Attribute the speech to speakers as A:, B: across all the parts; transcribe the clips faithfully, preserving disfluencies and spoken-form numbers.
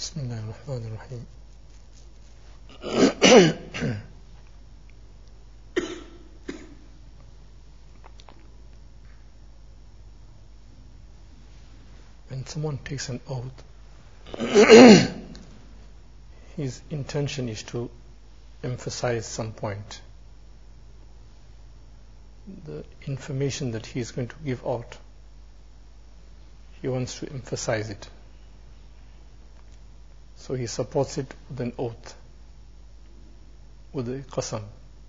A: بسم الله الرحمن الرحيم. When someone takes an oath, his intention is to emphasize some point. The information that he is going to give out, he wants to emphasize it. So he supports it with an oath, with a qasam.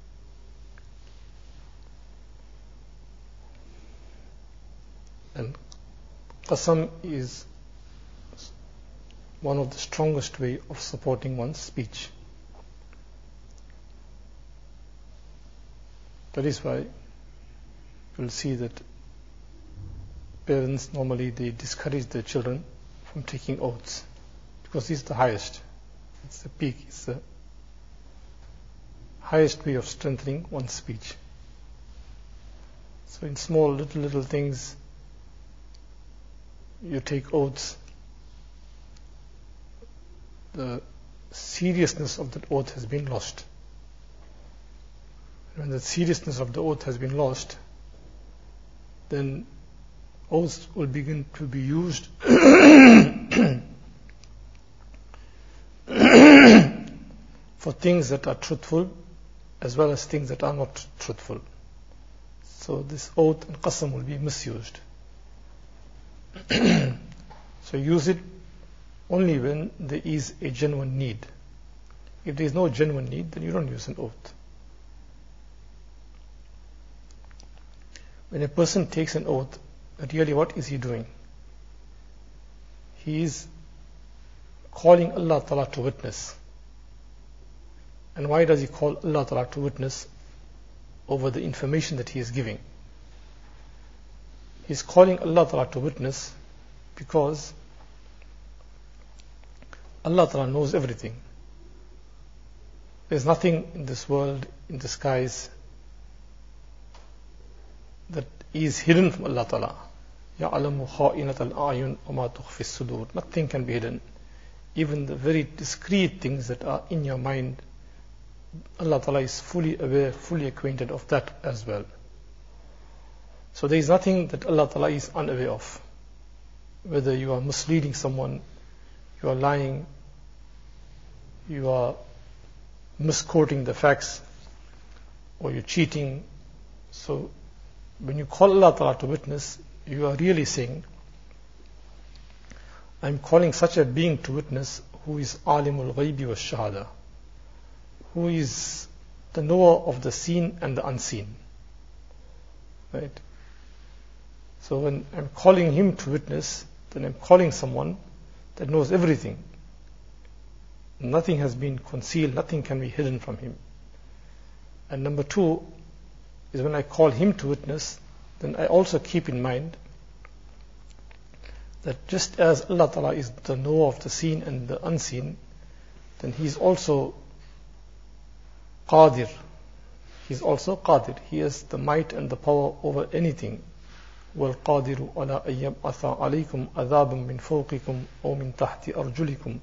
A: And qasam is one of the strongest way of supporting one's speech. That is why you'll see that parents normally they discourage their children from taking oaths, because it's the highest, it's the peak, it's the highest way of strengthening one's speech. So in small little little things, you take oaths, the seriousness of that oath has been lost. When the seriousness of the oath has been lost, then oaths will begin to be used for things that are truthful as well as things that are not truthful. So this oath and qasam will be misused. So use it only when there is a genuine need. If there is no genuine need, then you don't use an oath. When a person takes an oath, really what is he doing? He is calling Allah Ta'ala to witness. And why does he call Allah Ta'ala to witness over the information that he is giving? He is calling Allah Ta'ala to witness because Allah Ta'ala knows everything. There is nothing in this world, in the skies, that is hidden from Allah Ta'ala. يَعْلَمُ خَائِنَةَ الْأَعْيُنِ وَمَا تُخْفِي الصُّدُورِ. Nothing can be hidden. Even the very discreet things that are in your mind, Allah Ta'ala is fully aware, fully acquainted of that as well. So there is nothing that Allah Ta'ala is unaware of. Whether you are misleading someone, you are lying, you are misquoting the facts, or you're cheating. So when you call Allah Ta'ala to witness, you are really saying, I'm calling such a being to witness who is alimul ghaybi wa shahada, who is the knower of the seen and the unseen. Right? So when I'm calling him to witness, then I'm calling someone that knows everything. Nothing has been concealed, nothing can be hidden from him. And number two is when I call him to witness, then I also keep in mind that just as Allah Ta'ala is the knower of the seen and the unseen, then He is also Qadir. He is also Qadir. He has the might and the power over anything. وَالْقَادِرُ عَلَىٰ أَن يَبْعَثَ عَلَيْكُمْ عَذَابًا مِّن فَوْقِكُمْ أَوْ مِن تَحْتِ أَرْجُلِكُمْ.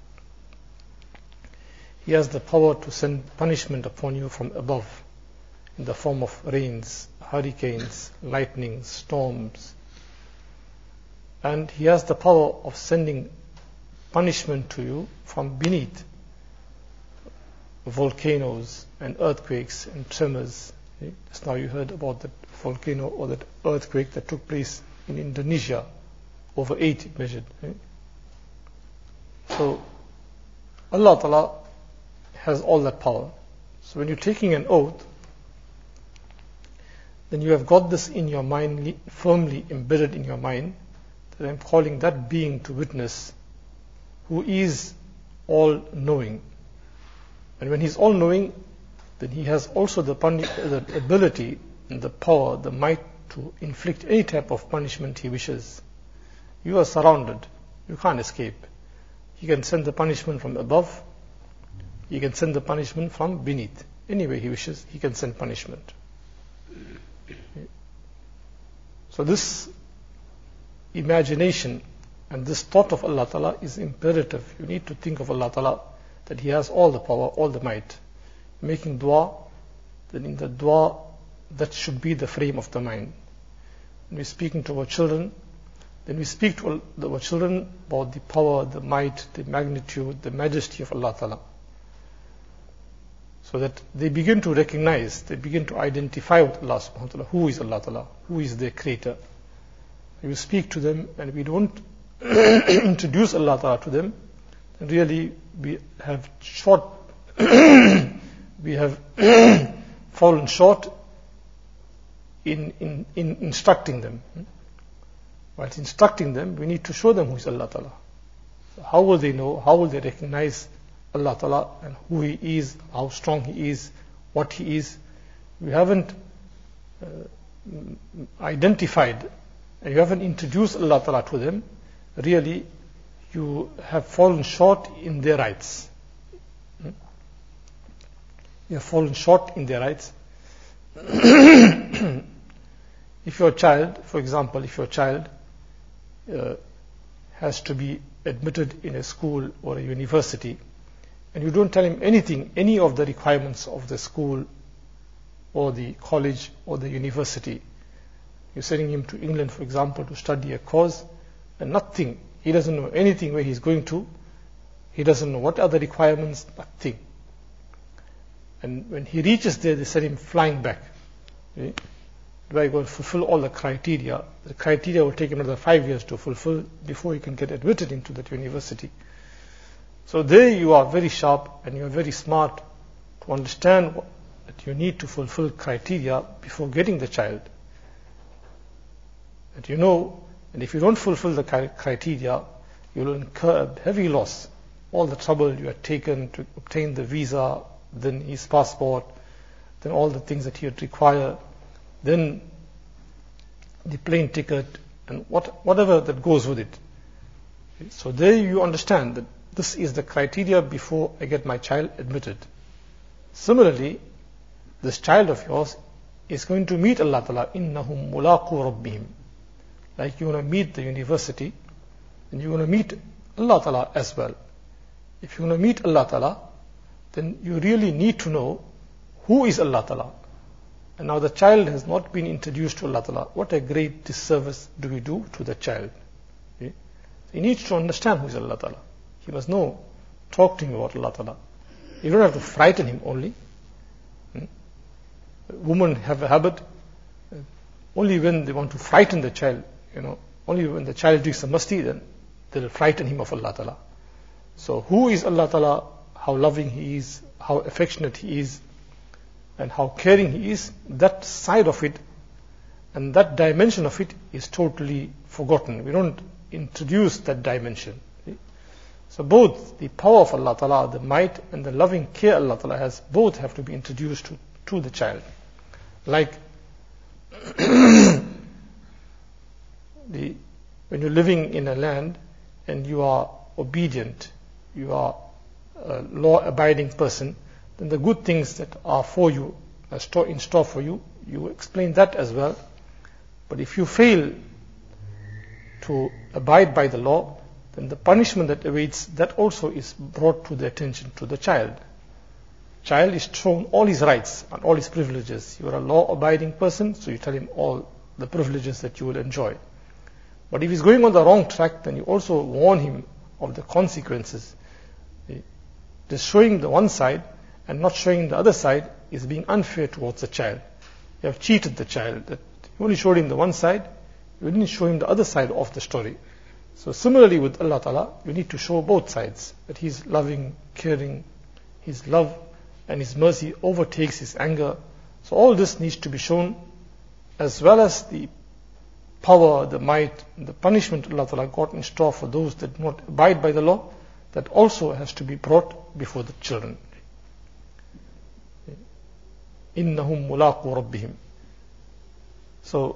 A: He has the power to send punishment upon you from above in the form of rains, hurricanes, lightnings, storms. And He has the power of sending punishment to you from beneath, volcanoes and earthquakes and tremors. Just now you heard about that volcano or that earthquake that took place in Indonesia, over eight it measured. So Allah Ta'ala has all that power. So when you're taking an oath, then you have got this in your mind, firmly embedded in your mind, that I'm calling that being to witness who is all-knowing. And when He's all-knowing, then He has also the, puni- the ability and the power, the might to inflict any type of punishment He wishes. You are surrounded. You can't escape. He can send the punishment from above. He can send the punishment from beneath. Any way He wishes, He can send punishment. So this imagination And this thought of Allah Ta'ala is imperative. You need to think of Allah Ta'ala, that He has all the power, all the might. Making dua, then in the dua, that should be the frame of the mind. When we're speaking to our children, then we speak to our children about the power, the might, the magnitude, the majesty of Allah Ta'ala. So that they begin to recognize, they begin to identify with Allah Subhanahu wa Ta'ala. Who is Allah Ta'ala? Who is their creator? We speak to them and we don't introduce Allah Ta'ala to them, then really we have short, we have fallen short in, in, in instructing them. While instructing them, we need to show them who is Allah Ta'ala. So how will they know, how will they recognize Allah Ta'ala and who He is, how strong He is, what He is? We haven't uh, identified and you haven't introduced Allah Ta'ala to them. Really, you have fallen short in their rights. You have fallen short in their rights. If your child, for example, if your child uh, has to be admitted in a school or a university, and you don't tell him anything, any of the requirements of the school or the college or the university, you're sending him to England, for example, to study a course, and nothing, he doesn't know anything where he's going to, he doesn't know what are the requirements, nothing. And when he reaches there, they send him flying back. Okay? Do I go and fulfill all the criteria? The criteria will take another five years to fulfill before he can get admitted into that university. So there you are very sharp and you are very smart to understand that you need to fulfill criteria before getting the child. That you know, and if you don't fulfill the criteria, you will incur a heavy loss. All the trouble you had taken to obtain the visa, then his passport, then all the things that he would require, then the plane ticket, and what, whatever that goes with it. So there you understand that this is the criteria before I get my child admitted. Similarly, this child of yours is going to meet Allah Ta'ala, إِنَّهُمْ مُلَاقُوا رَبِّهِمْ. Like you're going to meet the university, and you're going to meet Allah Ta'ala as well. If you're going to meet Allah Ta'ala, then you really need to know who is Allah Ta'ala. And now the child has not been introduced to Allah Ta'ala. What a great disservice do we do to the child. Okay? He needs to understand who is Allah Ta'ala. He must know, talk to him about Allah Ta'ala. You don't have to frighten him only. Hmm? Women have a habit, uh, only when they want to frighten the child, you know, only when the child drinks a masti, then they'll frighten him of Allah Ta'ala. So who is Allah Ta'ala, how loving He is, how affectionate He is, and how caring He is, that side of it and that dimension of it is totally forgotten. We don't introduce that dimension. So both the power of Allah Ta'ala, the might and the loving care Allah Ta'ala has, both have to be introduced to, to the child. Like the, when you're living in a land and you are obedient, you are a law-abiding person, then the good things that are for you, are in store for you, you explain that as well. But if you fail to abide by the law, then the punishment that awaits, that also is brought to the attention to the child. Child is shown all his rights and all his privileges. You are a law-abiding person, so you tell him all the privileges that you will enjoy. But if he's going on the wrong track, then you also warn him of the consequences. Just showing the one side and not showing the other side is being unfair towards the child. You have cheated the child. That you only showed him the one side, you didn't show him the other side of the story. So similarly with Allah Ta'ala, you need to show both sides, that He's loving, caring, His love and His mercy overtakes His anger. So all this needs to be shown, as well as the power, the might, and the punishment Allah Ta'ala got in store for those that do not abide by the law, that also has to be brought before the children. إِنَّهُمْ مُلَاقُوا رَبِّهِمْ. So,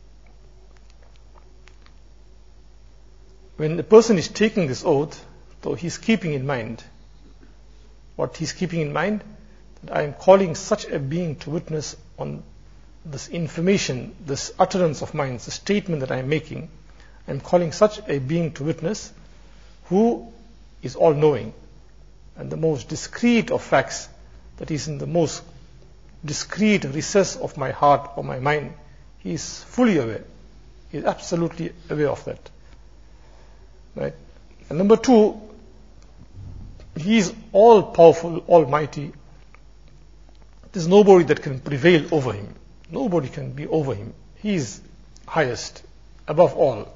A: when the person is taking this oath, though he's keeping in mind, what he's keeping in mind, that I am calling such a being to witness on this information, this utterance of mine, the statement that I am making, I'm calling such a being to witness who is all-knowing, and the most discreet of facts, that is in the most discreet recess of my heart or my mind, he is fully aware. He is absolutely aware of that. Right? And number two, he is all-powerful, almighty. There's nobody that can prevail over him. Nobody can be over him. He is highest, above all.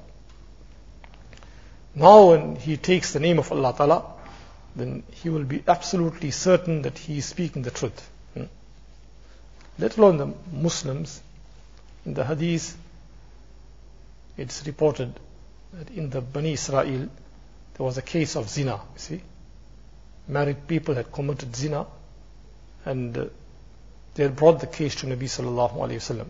A: Now when he takes the name of Allah Ta'ala, then he will be absolutely certain that he is speaking the truth. Hmm? Let alone the Muslims. In the hadith, it's reported that in the Bani Israel, there was a case of zina, you see. Married people had committed zina, and uh, they had brought the case to Nabi Sallallahu Alaihi Wasallam.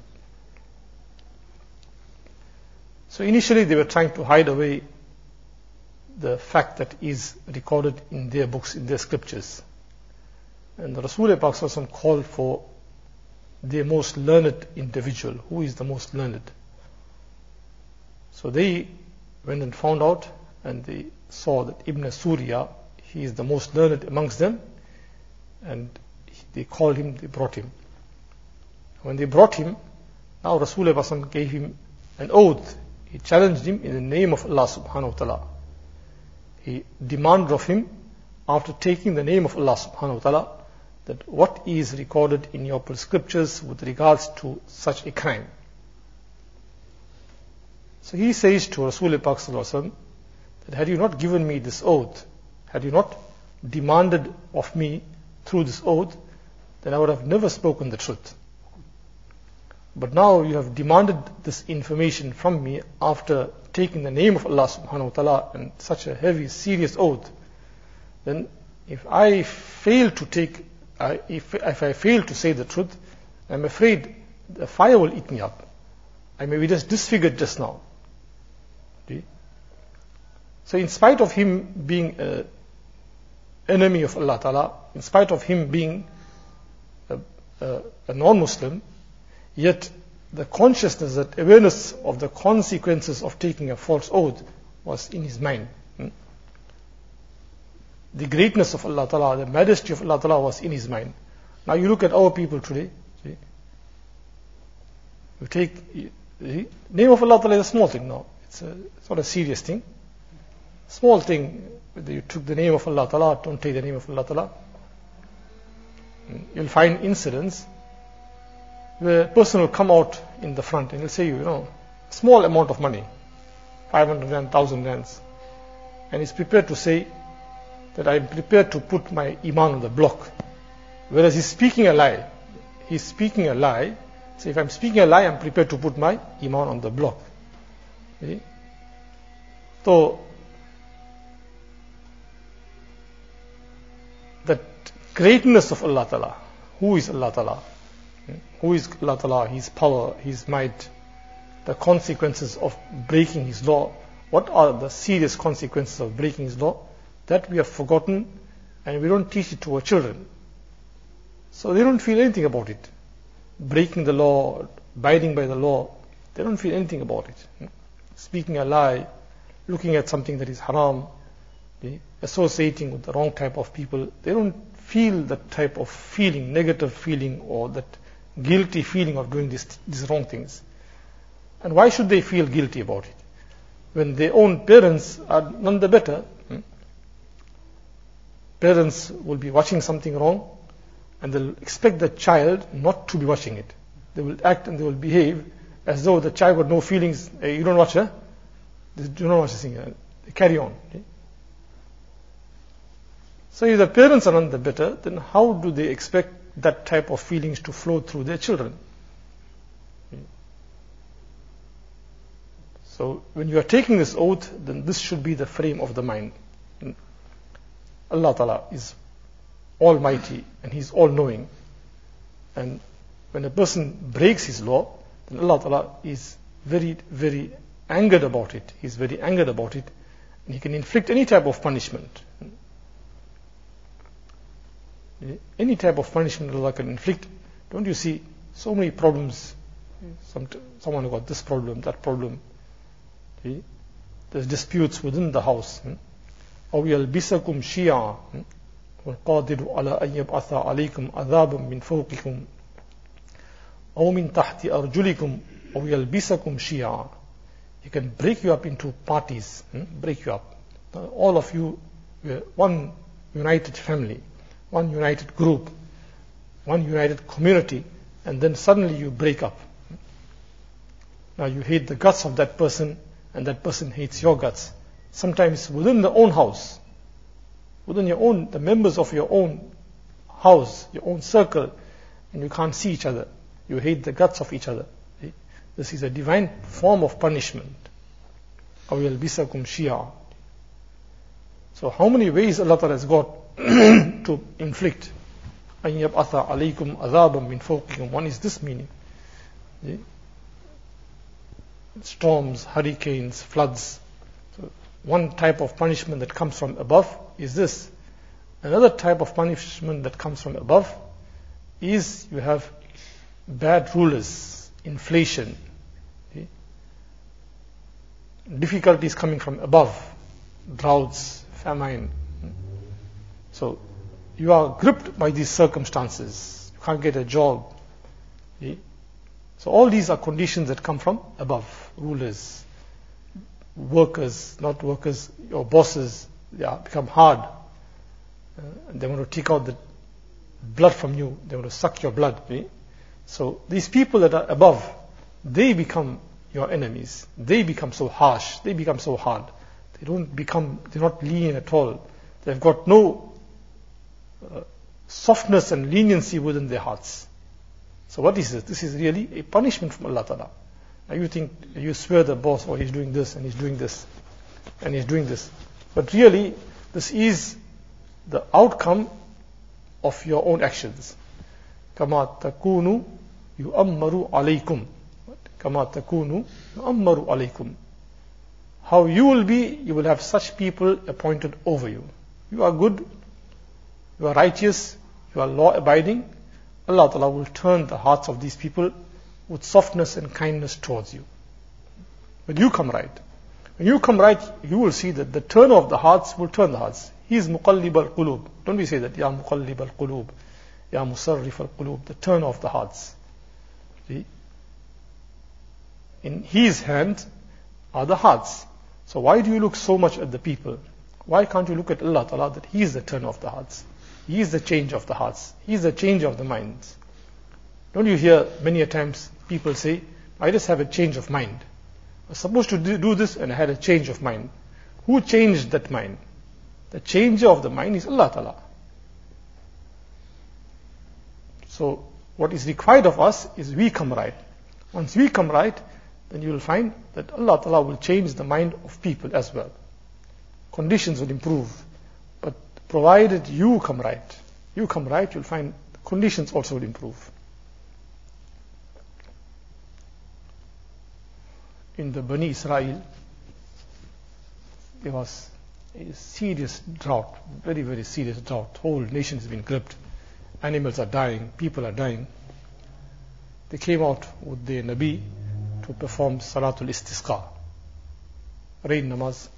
A: So initially they were trying to hide away the fact that is recorded in their books, in their scriptures. And the Rasulullah Sallallahu Alaihi Wasallam called for their most learned individual. Who is the most learned? So they went and found out, and they saw that Ibn Surya, he is the most learned amongst them, and they called him, they brought him. When they brought him, now Rasulullah Sallallahu Alaihi Wasallam gave him an oath. He challenged him in the name of Allah Subhanahu Wa Ta'ala. He demanded of him, after taking the name of Allah Subhanahu Wa Ta'ala, that what is recorded in your scriptures with regards to such a crime. So he says to Rasulullah Sallallahu Alaihi Wasallam that had you not given me this oath, had you not demanded of me through this oath, then I would have never spoken the truth. But now you have demanded this information from me after taking the name of Allah Subhanahu Wa Ta'ala and such a heavy, serious oath. Then if I fail to take, uh, if, if I fail to say the truth, I'm afraid the fire will eat me up. I may be just disfigured just now. See? So in spite of him being an enemy of Allah Ta'ala, in spite of him being a, a, a non-Muslim, yet the consciousness, that awareness of the consequences of taking a false oath was in his mind. Hmm? The greatness of Allah Ta'ala, the majesty of Allah Ta'ala was in his mind. Now you look at our people today. See? You take the name of Allah Ta'ala is a small thing now. It's, a, it's not a serious thing. Small thing, whether you took the name of Allah Ta'ala, don't take the name of Allah Ta'ala. You'll find incidents where a person will come out in the front and he'll say, you know, small amount of money, five hundred rand, one thousand rands, and he's prepared to say that I'm prepared to put my iman on the block. Whereas he's speaking a lie. He's speaking a lie. So if I'm speaking a lie, I'm prepared to put my iman on the block. See? So, that greatness of Allah Ta'ala, who is Allah Ta'ala? Who is Allah Ta'ala? His power, His might, the consequences of breaking His law. What are the serious consequences of breaking His law? That we have forgotten, and we don't teach it to our children. So they don't feel anything about it. Breaking the law, abiding by the law, they don't feel anything about it. Speaking a lie, looking at something that is haram, associating with the wrong type of people, they don't feel that type of feeling, negative feeling, or that guilty feeling of doing this, these wrong things. And why should they feel guilty about it? When their own parents are none the better. Hmm? Parents will be watching something wrong, and they'll expect the child not to be watching it. They will act and they will behave as though the child got no feelings. Hey, you don't watch, huh? Do not watch this thing. They carry on. Okay? So if the parents are none the better, then how do they expect that type of feelings to flow through their children? So when you are taking this oath, then this should be the frame of the mind. Allah Ta'ala is almighty and He is all-knowing. And when a person breaks His law, then Allah Ta'ala is very, very angered about it. He is very angered about it, and He can inflict any type of punishment. Any type of punishment Allah can inflict. Don't you see so many problems? Some, someone got this problem, that problem. See? there's disputes within the house. أو يلبسكم شيعا والقادر على أن يبعث عليكم عذابا من فوقكم أو من تحت أرجلكم أو يلبسكم شيعا. He can break you up into parties, break you up. All of you, one united family, one united group, one united community, and then suddenly you break up. Now you hate the guts of that person, and that person hates your guts. Sometimes within the own house, within your own, the members of your own house, your own circle, and you can't see each other. You hate the guts of each other. This is a divine form of punishment. أَوْ يَلْبِسَكُمْ شِيَعًا. So how many ways Allah Ta'ala has got to inflict? أَنْ يَبْعَثَ عَلَيْكُمْ عَذَابًا مِنْ فَوْقِكُمْ. One is this meaning. Storms, hurricanes, floods. So one type of punishment that comes from above is this. Another type of punishment that comes from above is you have bad rulers, inflation, okay? Difficulties coming from above, droughts, famine. So you are gripped by these circumstances. You can't get a job. Okay? So all these are conditions that come from above. Rulers, workers, not workers, your bosses, they are become hard. Uh, they want to take out the blood from you. They want to suck your blood. Okay? So these people that are above, they become your enemies. They become so harsh. They become so hard. They don't become, they're not lenient at all. They've got no uh, softness and leniency within their hearts. So what is this? This is really a punishment from Allah Ta'ala. Now you think, you swear the boss, oh he's doing this and he's doing this and he's doing this. But really, this is the outcome of your own actions. كَمَا تَكُونُ يُؤَمَّرُ عَلَيْكُمْ. كَمَا تَكُونُ يُؤَمَّرُ عَلَيْكُمْ. How you will be, you will have such people appointed over you. You are good, you are righteous, you are law-abiding. Allah Ta'ala will turn the hearts of these people with softness and kindness towards you. When you come right, when you come right, you will see that the turn of the hearts will turn the hearts. He is muqallib al-qulub. Don't we say that? Ya muqallib al-qulub. Ya musarrif al-qulub. The turn of the hearts. See? In His hand are the hearts. So why do you look so much at the people? Why can't you look at Allah Ta'ala that He is the turn of the hearts? He is the change of the hearts. He is the change of the minds. Don't you hear many a times people say, I just have a change of mind. I was supposed to do this and I had a change of mind. Who changed that mind? The changer of the mind is Allah Ta'ala. So what is required of us is we come right. Once we come right, then you will find that Allah Ta'ala will change the mind of people as well. Conditions will improve. But provided you come right, you come right, you'll find conditions also will improve. In the Bani Israel, there was a serious drought, very, very serious drought. Whole nation has been gripped. Animals are dying, people are dying. They came out with their Nabi to perform Salatul Istisqa, rain namaz.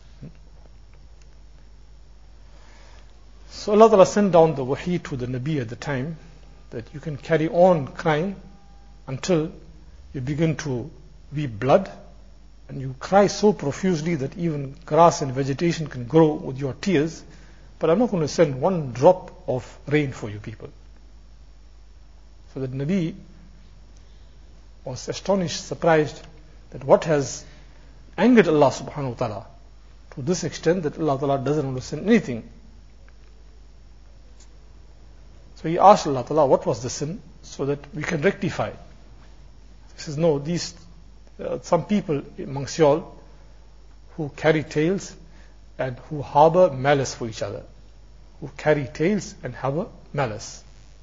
A: So Allah Ta'ala sent down the wahi to the Nabi at the time that you can carry on crying until you begin to weep blood, and you cry so profusely that even grass and vegetation can grow with your tears, but I'm not going to send one drop of rain for you people. So that Nabi was astonished, surprised that what has angered Allah subhanahu wa ta'ala to this extent that Allah Ta'ala doesn't want to send anything. So he asked Allah Ta'ala, what was the sin, so that we can rectify. He says, no, these uh, some people amongst y'all who carry tails and who harbor malice for each other. Who carry tails and harbor malice.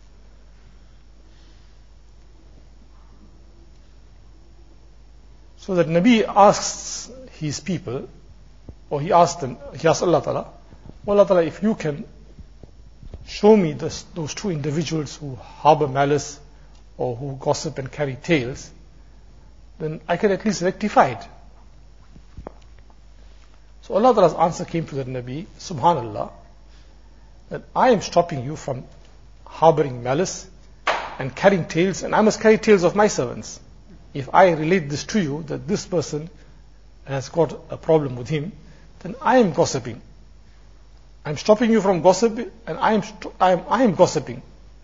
A: So that Nabi asks his people, or he asked them, he asked Allah Ta'ala, well, Allah Ta'ala, if you can show me this, those two individuals who harbor malice or who gossip and carry tales, then I can at least rectify it. So Allah Ta'ala's answer came to the Nabi, Subhanallah, that I am stopping you from harboring malice and carrying tales, and I must carry tales of my servants. If I relate this to you, that this person has got a problem with him, then I am gossiping. I am stopping you from gossiping, and I am, I am, I am gossiping.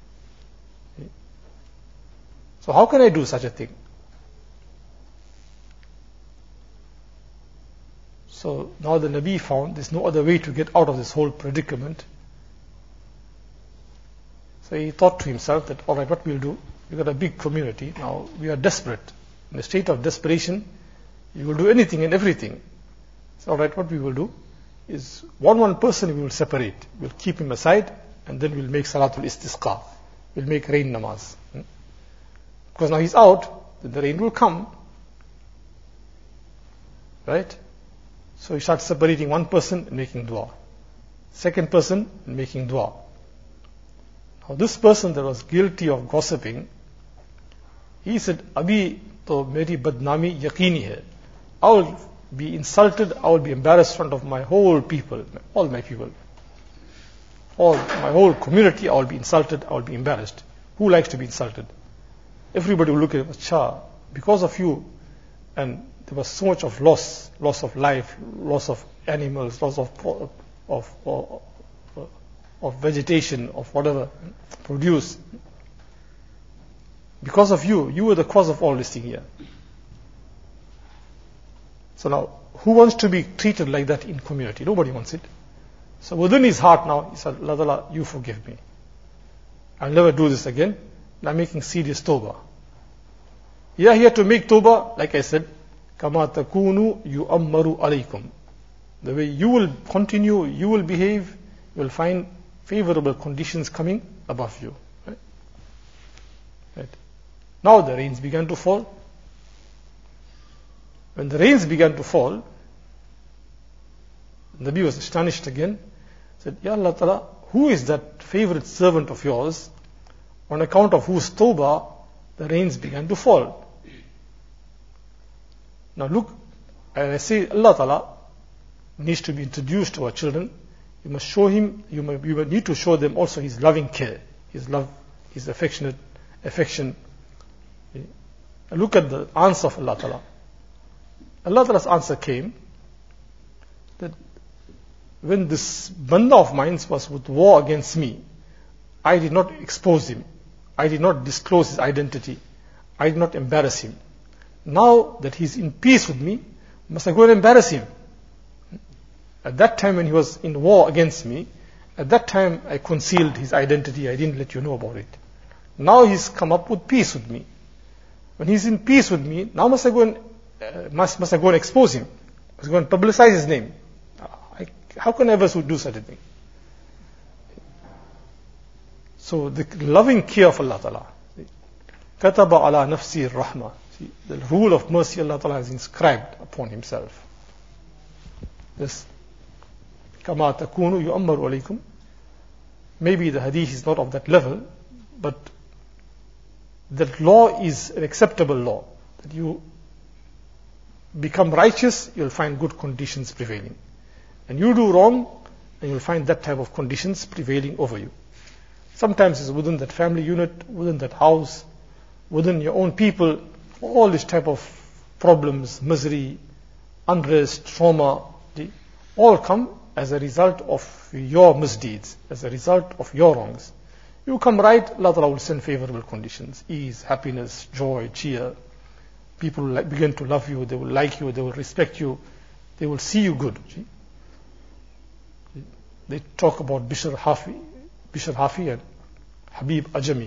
A: So how can I do such a thing? So now the Nabi found there's no other way to get out of this whole predicament. So he thought to himself that, all right, what we'll do, we've got a big community, now we are desperate. In a state of desperation, you will do anything and everything. So all right, what we will do is one one person we will separate. We'll keep him aside, and then we'll make Salatul Istisqa. We'll make rain namaz. Because now he's out, then the rain will come. Right? So he starts separating one person and making dua. Second person and making dua. Now this person that was guilty of gossiping, he said, Abhi to meri badnami yaqini hai. I will be insulted, I will be embarrassed in front of my whole people, all my people. All my whole community, I will be insulted, I will be embarrassed. Who likes to be insulted? Everybody will look at him, Cha, because of you, and there was so much of loss, loss of life, loss of animals, loss of of, of, of vegetation, of whatever, produce. Because of you, you were the cause of all this thing here. So now, who wants to be treated like that in community? Nobody wants it. So within his heart now, he said, Allah Ta'ala, you forgive me. I'll never do this again. I'm making serious tawbah. Yeah, he had to make tawbah, like I said, Kama takunu yu'ammaru alaykum. The way you will continue, you will behave, you will find favorable conditions coming above you. Right? Right. Now the rains began to fall. When the rains began to fall, the Nabi was astonished again. Said, Ya Allah Ta'ala, who is that favorite servant of yours on account of whose tawbah the rains began to fall? Now look, I say Allah Ta'ala needs to be introduced to our children. You must show him, you must, you need to show them also his loving care, his love, his affectionate affection. Look at the answer of Allah Ta'ala. Allah Ta'ala's answer came that when this banda of mine was with war against me, I did not expose him. I did not disclose his identity. I did not embarrass him. Now that he's in peace with me, must I go and embarrass him? At that time when he was in war against me, at that time I concealed his identity. I didn't let you know about it. Now he's come up with peace with me. When he's in peace with me, now must I go and uh, must must I go and expose him? Must I go and publicize his name? I, how can I ever do such a thing? So the loving care of Allah Ta'ala. Kataba ala nafsi rahma. The rule of mercy Allah Ta'ala has inscribed upon himself. This Kama takunu yu'ammaru alaykum. Maybe the hadith is not of that level, but that law is an acceptable law. That you become righteous, you'll find good conditions prevailing. And you do wrong, and you'll find that type of conditions prevailing over you. Sometimes it's within that family unit, within that house, within your own people, all this type of problems, misery, unrest, trauma, they all come as a result of your misdeeds, as a result of your wrongs. You come right, Allah Ta'ala will send favorable conditions, ease, happiness, joy, cheer. People will begin to love you, they will like you, they will respect you, they will see you good. They talk about Bishr Hafi, Bishr Hafi and Habib Ajami.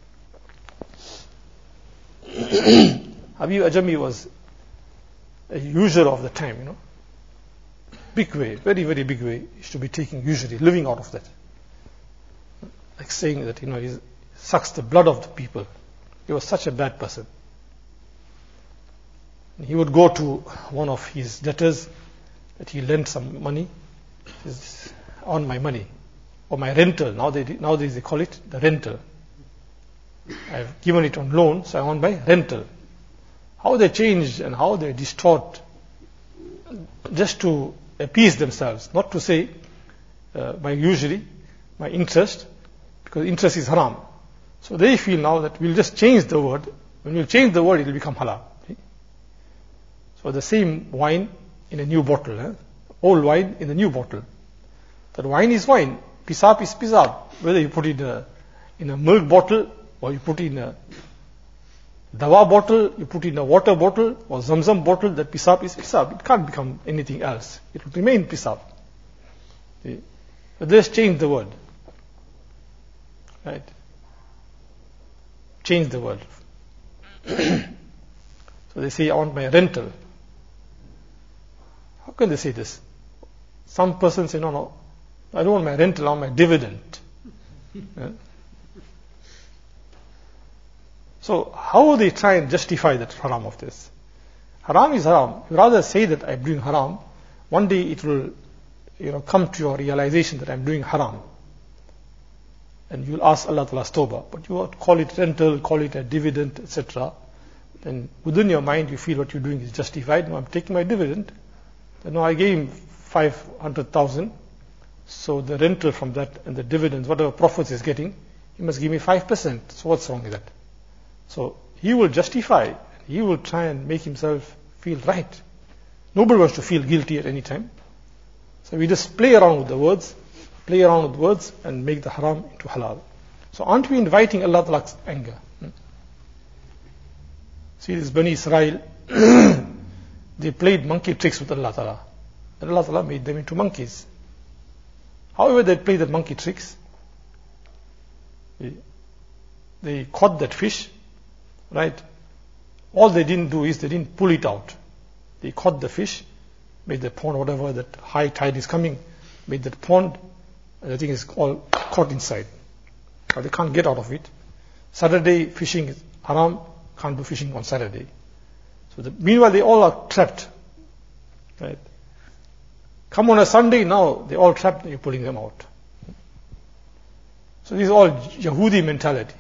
A: Habib Ajami was a usurer of the time, you know. Big way, very, very big way. He used to be taking usury, living out of that. Like saying that, you know, he sucks the blood of the people. He was such a bad person. He would go to one of his debtors that he lent some money. He says, on my money, or my rental. Now they, nowadays they call it the rental. I've given it on loan, so I want my rental. How they change and how they distort just to appease themselves, not to say, uh, my usually, my interest, because interest is haram. So they feel now that we'll just change the word. When we'll change the word, it will become halal. Okay? So the same wine in a new bottle, eh? Old wine in a new bottle. That wine is wine, pisab is pisab. Whether you put it in a, in a milk bottle, or you put it in a dawa bottle, you put it in a water bottle, or zamzam bottle, that pisab is pisab. It can't become anything else. It will remain pisab. Okay? But let's change the word. Right? Change the word. So they say, I want my rental. How can they say this? Some person say, no, no, I don't want my rental, I want my dividend. Yeah? So how they try and justify that haram of this? Haram is haram. You rather say that I'm doing haram. One day it will, you know, come to your realization that I'm doing haram. And you'll ask Allah Ta'ala's tawbah. But you call it rental, call it a dividend, et cetera. Then within your mind you feel what you're doing is justified. No, I'm taking my dividend. Then, no, I gave him five hundred thousand. So the rental from that and the dividends, whatever profits he's getting, he must give me five percent. So what's wrong with that? So he will justify, he will try and make himself feel right. Nobody wants to feel guilty at any time. So we just play around with the words, play around with words and make the haram into halal. So aren't we inviting Allah Ta'ala's anger? Hmm? See this Bani Israel, they played monkey tricks with Allah Ta'ala. And Allah Ta'ala made them into monkeys. However they played the monkey tricks, they, they caught that fish, right? All they didn't do is they didn't pull it out. They caught the fish, made the pond, whatever, that high tide is coming, made that pond, and the thing is all caught inside. Now they can't get out of it. Saturday fishing is haram, can't do fishing on Saturday. So the, meanwhile they all are trapped, right? Come on a Sunday, now they're all trapped and you're pulling them out. So this is all Yahudi mentality.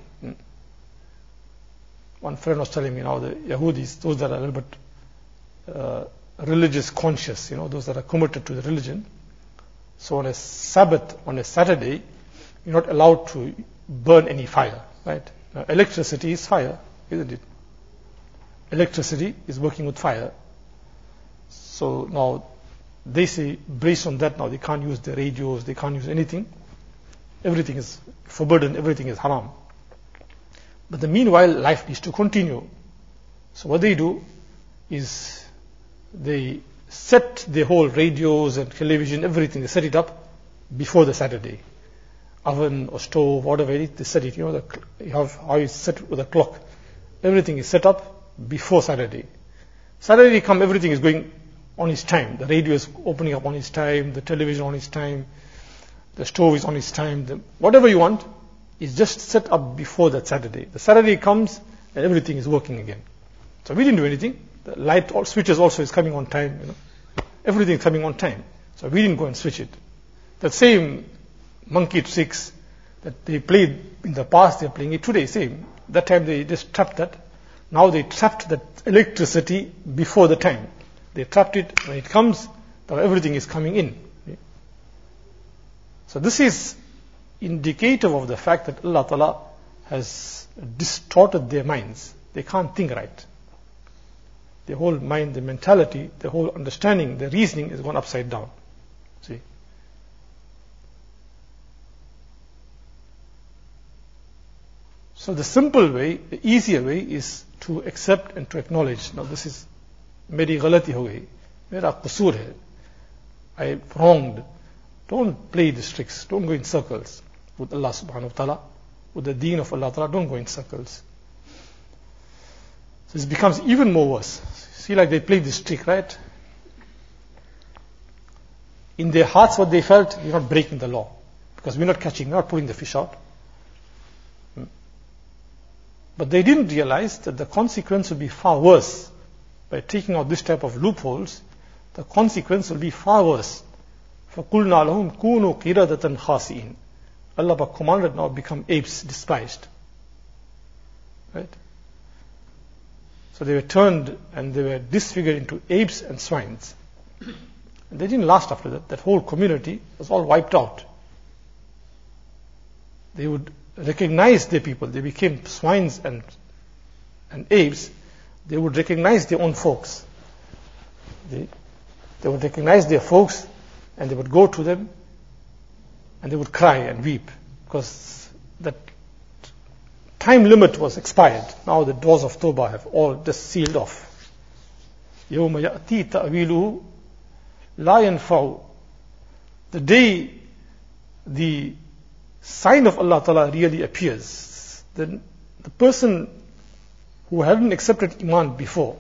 A: One friend was telling me now the Yahudis, those that are a little bit uh, religious conscious, you know, those that are committed to the religion. So on a Sabbath, on a Saturday, you're not allowed to burn any fire, right? Now, electricity is fire, isn't it? Electricity is working with fire. So now they say, based on that now, they can't use the radios, they can't use anything. Everything is forbidden, everything is haram. But the meanwhile, life needs to continue. So what they do is they set the whole radios and television, everything, they set it up before the Saturday. Oven or stove, whatever it is, they set it. You know, the, you have how it's set with a clock. Everything is set up before Saturday. Saturday come, everything is going on its time. The radio is opening up on its time, the television on its time, the stove is on its time, the, whatever you want is just set up before that Saturday. The Saturday comes and everything is working again. So we didn't do anything. The light all switches also is coming on time. You know, everything is coming on time. So we didn't go and switch it. The same monkey tricks that they played in the past, they're playing it today. Same. That time they just trapped that. Now they trapped that electricity before the time. They trapped it. When it comes, now everything is coming in. So this is indicative of the fact that Allah Ta'ala has distorted their minds. They can't think right. Their whole mind, the mentality, the whole understanding, the reasoning is gone upside down. See? So the simple way, the easier way is to accept and to acknowledge. Now this is meri ghalati ho gayi, mera qusur hai, I wronged. Don't play these tricks. Don't go in circles with Allah subhanahu wa ta'ala, with the deen of Allah ta'ala. Don't go in circles. So it becomes even more worse. See, like they played this trick, right? In their hearts what they felt, we're not breaking the law. Because we're not catching, we're not pulling the fish out. But they didn't realize that the consequence would be far worse. By taking out this type of loopholes, the consequence will be far worse. فَقُلْنَا لَهُمْ كُونُوا قِرَدَةً خَاسِئِينَ. Allah commanded now become apes, despised. Right? So they were turned and they were disfigured into apes and swines. And they didn't last after that. That whole community was all wiped out. They would recognize their people. They became swines and, and apes. They would recognize their own folks. They, they would recognize their folks, and they would go to them and they would cry and weep because that time limit was expired. Now the doors of Tawbah have all just sealed off. يَوْمَ يَأْتِي تَأْوِيلُهُ لَا يَنْفَعُ. The day the sign of Allah Ta'ala really appears, then the person who hadn't accepted Iman before,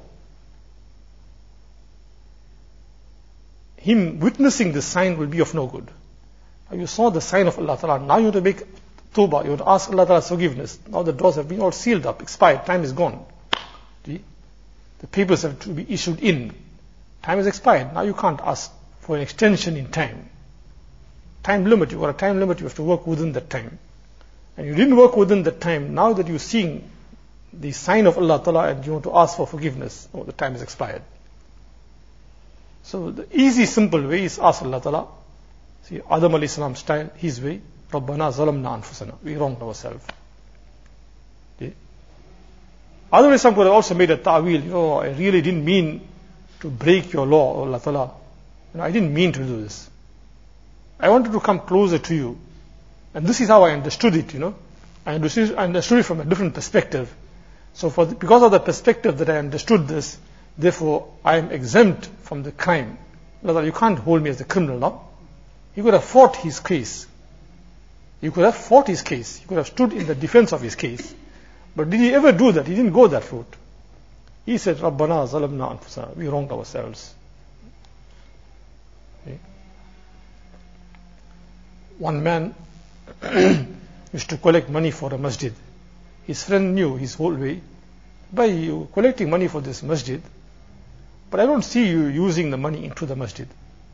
A: him witnessing the sign will be of no good. You saw the sign of Allah Ta'ala, now you have to make tawbah, you have to ask Allah Ta'ala's forgiveness. Now the doors have been all sealed up, expired, time is gone. See? The papers have to be issued in. Time is expired, now you can't ask for an extension in time. Time limit, you got a time limit, you have to work within that time. And you didn't work within that time, now that you're seeing the sign of Allah Ta'ala and you want to ask for forgiveness, oh, the time is expired. So the easy, simple way is ask Allah Ta'ala. See, Adam alayhi salam style, his way, Rabbana zalamna anfusana. We wronged ourselves. Okay. Adam alayhi salam could have also made a ta'wil, you know, I really didn't mean to break your law, oh Allah Ta'ala. You know, I didn't mean to do this. I wanted to come closer to you. And this is how I understood it, you know. I understood, I understood it from a different perspective. So for the, because of the perspective that I understood this, therefore I am exempt from the crime. Allah, you can't hold me as a criminal now. He could have fought his case. You could have fought his case. He could have stood in the defense of his case. But did he ever do that? He didn't go that route. He said, Rabbana zalamna anfusana. We wronged ourselves. Okay. One man used to collect money for a masjid. His friend knew his whole way. By you collecting money for this masjid, but I don't see you using the money into the masjid.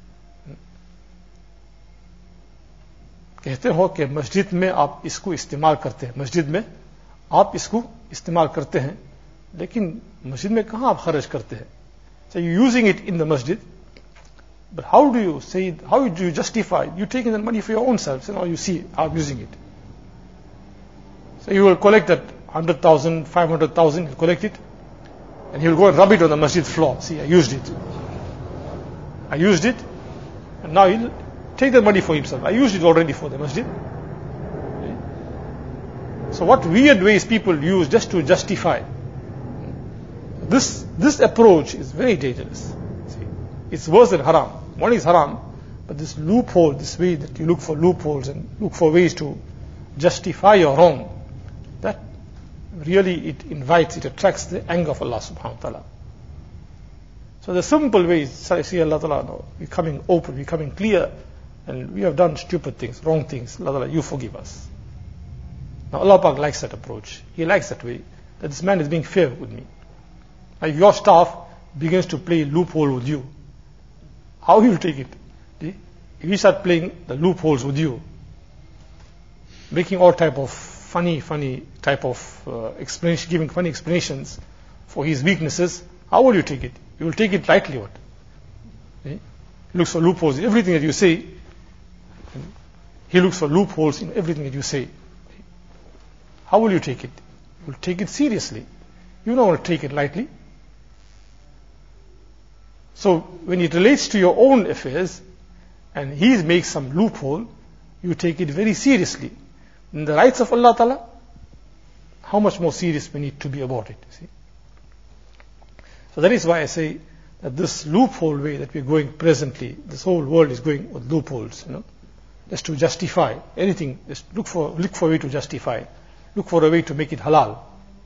A: कहते हो कि मस्जिद में आप इसको इस्तेमाल करते हैं, मस्जिद में आप इसको इस्तेमाल करते हैं, लेकिन मस्जिद में कहाँ आप खर्च करते हैं? So you're using it in the masjid, but how do you say, how do you justify? You're taking the money for your own self, so now you see I'm using it. So you will collect that one hundred thousand, five hundred thousand, you collect it, and he will go and rub it on the masjid floor. See, I used it. I used it, and now he'll take the money for himself. I used it already for the masjid. Okay. So what weird ways people use just to justify. This, this approach is very dangerous. See, it's worse than haram. One is haram, but this loophole, this way that you look for loopholes and look for ways to justify your wrong, that really it invites, it attracts the anger of Allah subhanahu wa ta'ala. So the simple way is, see Allah ta'ala now, becoming open, becoming clear, and we have done stupid things, wrong things. Allah ta'ala, you forgive us. Now Allah Pak likes that approach. He likes that way, that this man is being fair with me. Now if your staff begins to play loophole with you, how will you take it? See? If he start playing the loopholes with you, making all type of funny, funny type of uh, explanation, giving funny explanations for his weaknesses, how will you take it? You will take it lightly, what? See? He looks for loopholes in everything that you say. He looks for loopholes in everything that you say. How will you take it? You will take it seriously. You don't want to take it lightly. So when it relates to your own affairs, and he makes some loophole, you take it very seriously. In the rights of Allah Ta'ala, how much more serious we need to be about it. See? So that is why I say that this loophole way that we're going presently, this whole world is going with loopholes, you know, just to justify anything. Just look for look for a way to justify, look for a way to make it halal.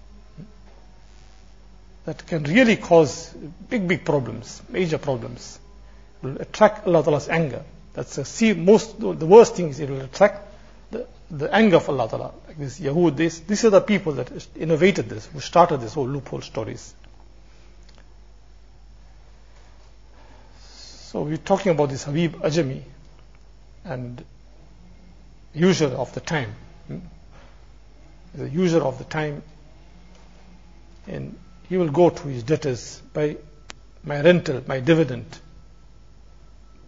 A: That can really cause big, big problems, major problems. It will attract Allah Ta'ala's anger. That's a see most the worst thing is it will attract the, the anger of Allah Ta'ala. Like this Yahud, this these are the people that innovated this, who started this whole loophole stories. So we're talking about this Habib Ajami and user of the time. Hmm? The user of the time, and he will go to his debtors by my rental, my dividend.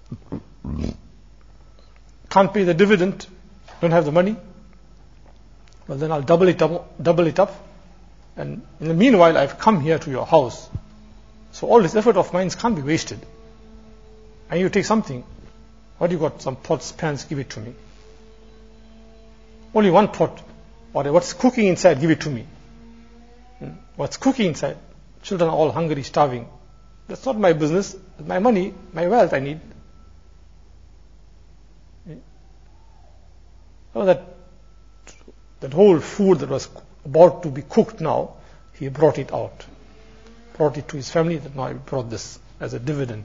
A: can't pay the dividend, don't have the money, well then I'll double it up, double it up. And in the meanwhile, I've come here to your house. So all this effort of mine can't be wasted. And you take something. What do you got? Some pots, pans, give it to me. Only one pot. Or what's cooking inside, give it to me. What's cooking inside? Children are all hungry, starving. That's not my business. My money, my wealth I need. So that, that whole food that was about to be cooked now, he brought it out. Brought it to his family, that now I brought this as a dividend.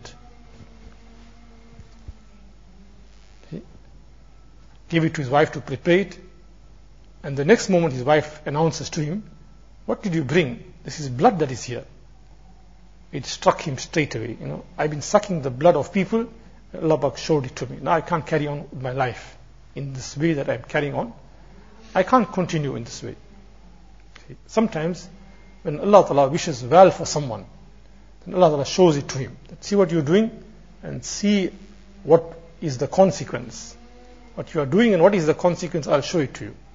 A: He gave it to his wife to prepare it. And the next moment his wife announces to him, what did you bring? This is blood that is here. It struck him straight away. You know, I've been sucking the blood of people. Allah Pak showed it to me. Now I can't carry on with my life in this way that I'm carrying on. I can't continue in this way. See, sometimes when Allah Ta'ala wishes well for someone, then Allah Ta'ala shows it to him. See what you're doing and see what is the consequence. What you are doing and what is the consequence, I'll show it to you.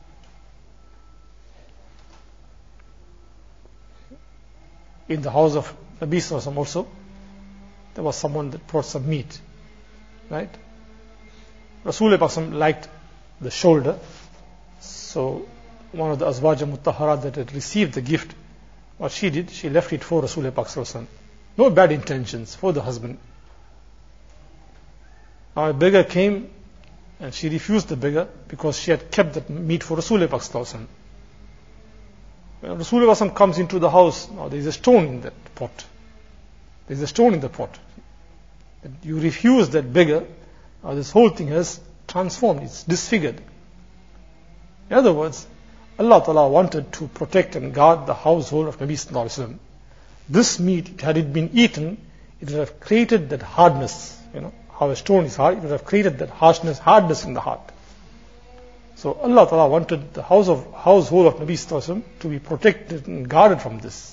A: In the house of Nabi Sallallahu Alaihi Wasallam also, there was someone that brought some meat. Right? Rasulullah liked the shoulder. So one of the Azwaja Muttaharat that had received the gift, what she did, she left it for Rasulullah Sallallahu Alaihi Wasallam. No bad intentions for the husband. Now a beggar came and she refused the beggar because she had kept that meat for Rasulullah Sallallahu Alaihi Wasallam. When Rasulullah comes into the house, now there is a stone in that pot. There is a stone in the pot. You refuse that beggar, now this whole thing has transformed, it's disfigured. In other words, Allah Ta'ala wanted to protect and guard the household of Nabi Sallallahu Alaihi Wasallam. This meat, had it been eaten, it would have created that hardness. You know, how a stone is hard, it would have created that harshness, hardness in the heart. So Allah Ta'ala wanted the house of, household of Nabi Sallallahu Alaihi Wasallam to be protected and guarded from this.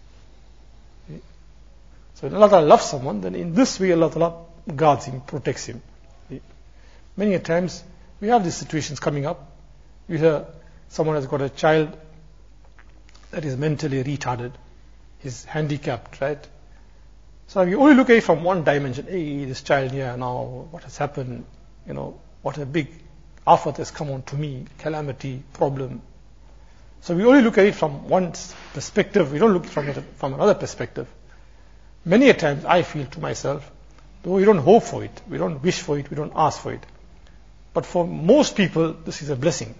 A: So when Allah Ta'ala loves someone, then in this way Allah Ta'ala guards him, protects him. Many a times we have these situations coming up. You hear someone has got a child that is mentally retarded, he's handicapped, right? So you only look at it from one dimension. Hey, this child here now, what has happened? You know, what a big afat has come on to me, calamity, problem. So we only look at it from one perspective. We don't look from it from another perspective. Many a times I feel to myself, though we don't hope for it, we don't wish for it, we don't ask for it. But for most people, this is a blessing.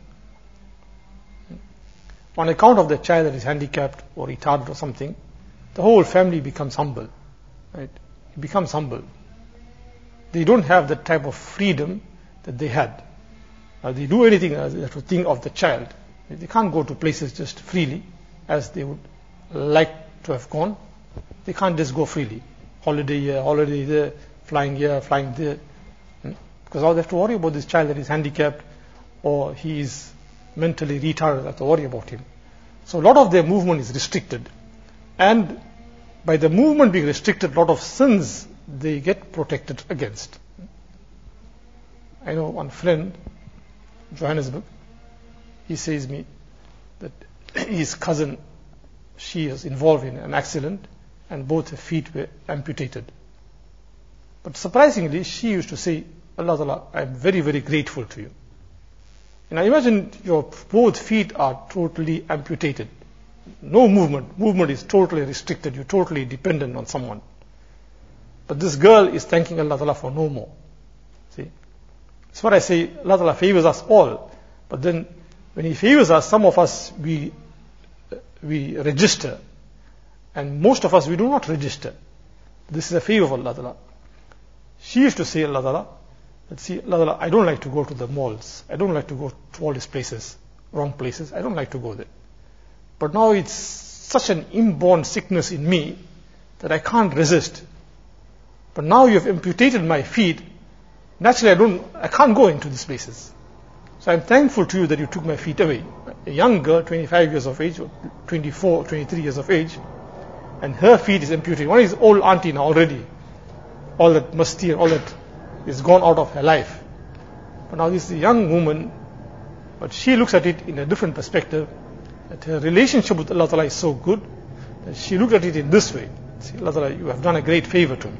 A: On account of the child that is handicapped or retarded or something, the whole family becomes humble. Right? It becomes humble. They don't have that type of freedom that they had. Uh, they do anything uh, to think of the child. They can't go to places just freely as they would like to have gone. They can't just go freely. Holiday here, holiday there, flying here, flying there. Hmm? Because now they have to worry about this child that is handicapped or he is mentally retarded. They have to worry about him. So a lot of their movement is restricted. And by the movement being restricted, a lot of sins they get protected against. I know one friend, Johannesburg, he says me that his cousin, she is involved in an accident and both her feet were amputated. But surprisingly, she used to say, Allah Ta'ala, I am very, very grateful to you. And I imagine your both feet are totally amputated. No movement. Movement is totally restricted. You're totally dependent on someone. But this girl is thanking Allah Ta'ala for no more. See? That's what I say, Allah Ta'ala favors us all. But then, when He favors us, some of us, we, we register. And most of us, we do not register. This is a favor of Allah Ta'ala. She used to say, Allah Ta'ala, let's see, Allah Ta'ala, I don't like to go to the malls. I don't like to go to all these places, wrong places. I don't like to go there. But now it's such an inborn sickness in me that I can't resist. But now you have amputated my feet. Naturally, I don't, I can't go into these places. So I'm thankful to you that you took my feet away. A young girl, twenty-five years of age, or twenty-four, twenty-three years of age, and her feet is amputated. One is old auntie now already. All that masti and all that is gone out of her life. But now this is a young woman, but she looks at it in a different perspective, that her relationship with Allah Ta'ala is so good, that she looked at it in this way. See, Allah Ta'ala, you have done a great favor to me.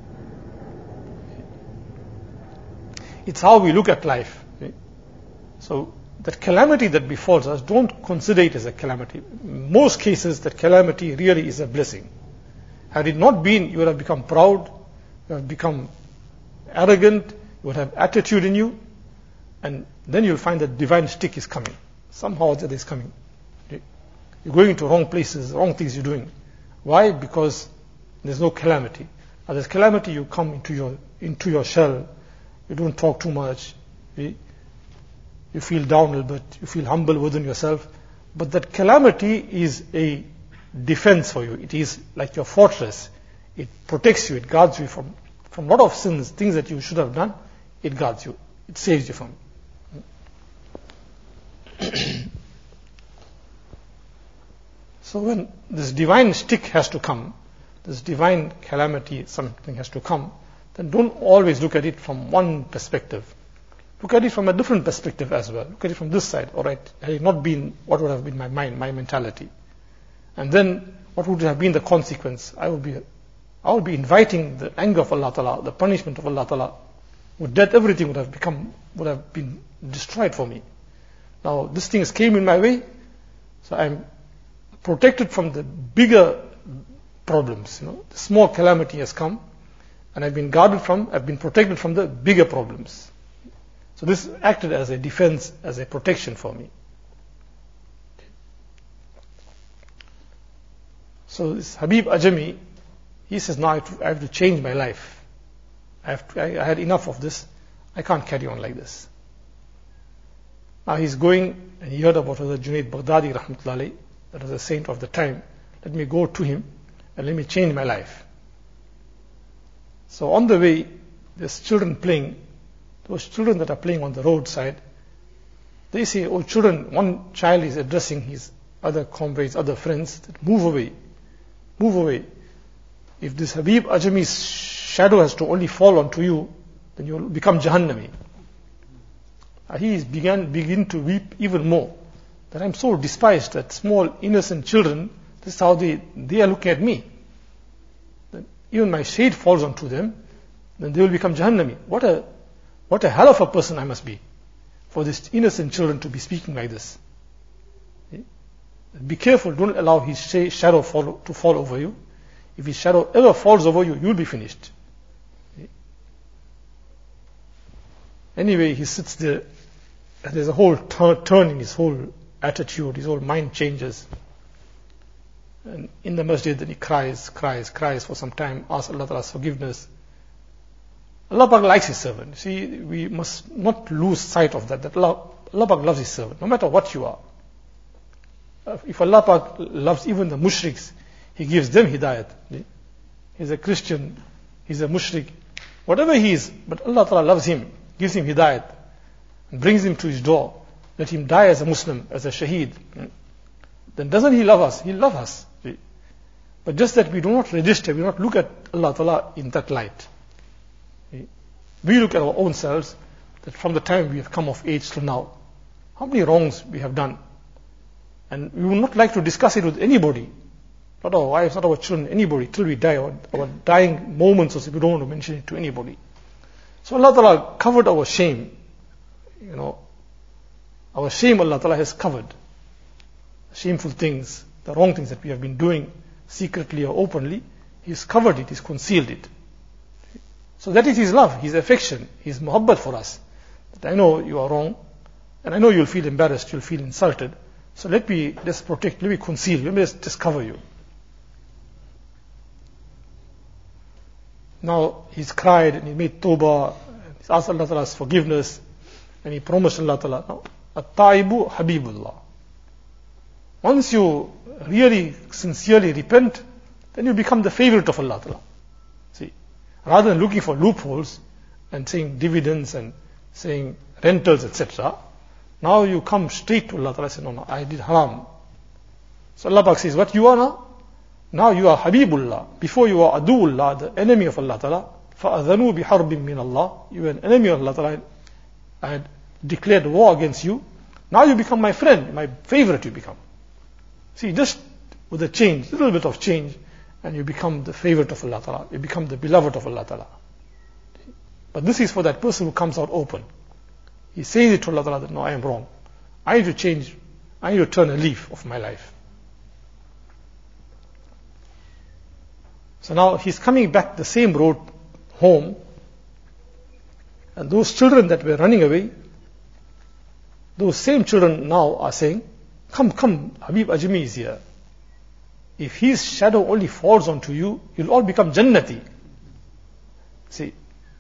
A: It's how we look at life. Okay? So, that calamity that befalls us, don't consider it as a calamity. In most cases, that calamity really is a blessing. Had it not been, you would have become proud, you would have become arrogant, you would have attitude in you, and then you'll find that divine stick is coming. Somehow that is coming. Okay? You're going into wrong places, wrong things you're doing. Why? Because there's no calamity. Now there's calamity, you come into your into your shell, you don't talk too much, okay? You feel down a little bit, you feel humble within yourself. But that calamity is a defense for you. It is like your fortress. It protects you, it guards you from, from a lot of sins, things that you should have done, it guards you. It saves you from. So when this divine stick has to come, this divine calamity, something has to come, then don't always look at it from one perspective. Look at it from a different perspective as well. Look at it from this side. All right, had it not been, what would have been my mind, my mentality? And then, what would have been the consequence? I would be, I would be inviting the anger of Allah Ta'ala, the punishment of Allah Ta'ala. With death, everything would have become, would have been destroyed for me. Now, this thing came in my way, so I'm protected from the bigger problems. You know, the small calamity has come, and I've been guarded from, I've been protected from the bigger problems. So this acted as a defense, as a protection for me. So this Habib Ajami, he says, now I have to, I have to change my life. I, have to, I, I had enough of this. I can't carry on like this. Now he's going, and he heard about Hazrat Junaid Baghdadi rahmatullahi, that was a saint of the time. Let me go to him and let me change my life. So on the way, there's children playing. Those children that are playing on the roadside, they say, oh children, one child is addressing his other comrades, other friends, that move away, move away. If this Habib Ajami's shadow has to only fall onto you, then you will become Jahannami. He is began begin to weep even more, that I'm so despised that small innocent children, this is how they, they are looking at me. That even my shade falls onto them, then they will become Jahannami. What a What a hell of a person I must be for these innocent children to be speaking like this. Be careful, don't allow his shadow fall, to fall over you. If his shadow ever falls over you, you'll be finished. Anyway, he sits there, and there's a whole turn, turn in his whole attitude, his whole mind changes. And in the masjid, then he cries, cries, cries for some time, asks Allah Ta'ala's forgiveness. Allah Pak likes His servant. See, we must not lose sight of that, that Allah, Allah Pak loves His servant, no matter what you are. If Allah Pak loves even the mushriks, He gives them hidayat. He's a Christian, he's a mushrik, whatever he is, but Allah Ta'ala loves him, gives him hidayat, and brings him to His door. Let him die as a Muslim, as a shaheed. Then doesn't He love us? He loves us. But just that we do not register, we do not look at Allah Ta'ala in that light. We look at our own selves, that from the time we have come of age till now, how many wrongs we have done. And we would not like to discuss it with anybody. Not our wives, not our children, anybody, till we die. Our, our dying moments, also, we don't want to mention it to anybody. So Allah Ta'ala covered our shame. You know, our shame Allah Ta'ala has covered. Shameful things, the wrong things that we have been doing, secretly or openly, He's covered it, He's concealed it. So that is His love, His affection, His muhabbat for us. That I know you are wrong, and I know you'll feel embarrassed, you'll feel insulted. So let me just protect, let me conceal, let me just, just cover you. Now he's cried and he made tawbah, he's asked Allah Ta'ala's forgiveness, and he promised Allah Ta'ala. Now, at-taibu habibullah. Once you really sincerely repent, then you become the favorite of Allah Ta'ala. See, rather than looking for loopholes and saying dividends and saying rentals, et cetera, now you come straight to Allah Ta'ala and say, no, no, I did haram. So Allah Ta'ala says, what you are now? Now you are Habibullah. Before you are Aduullah, the enemy of Allah Ta'ala. فَأَذَنُوا بِحَرْبٍ مِّنَ اللَّهِ. You are an enemy of Allah Ta'ala. I had declared war against you. Now you become my friend, my favorite you become. See, just with a change, a little bit of change, and you become the favorite of Allah Ta'ala. You become the beloved of Allah Ta'ala. But this is for that person who comes out open. He says it to Allah Ta'ala that, no, I am wrong. I need to change. I need to turn a leaf of my life. So now he's coming back the same road home. And those children that were running away, those same children now are saying, come, come, Habib Ajami is here. If his shadow only falls onto you, you'll all become Jannati. See,